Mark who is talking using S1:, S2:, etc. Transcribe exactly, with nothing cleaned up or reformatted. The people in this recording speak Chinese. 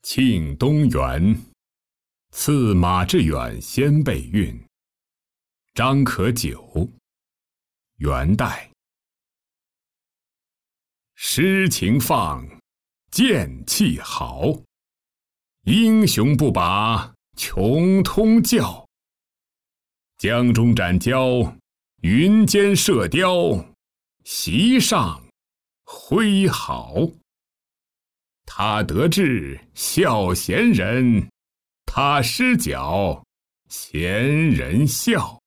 S1: 庆东元，赐马致远先备运。张可久，元代。诗情放，剑气豪，英雄不拔穷通教。江中斩蛟，云间射雕，席上挥毫。他得志笑贤人，他失脚贤人笑。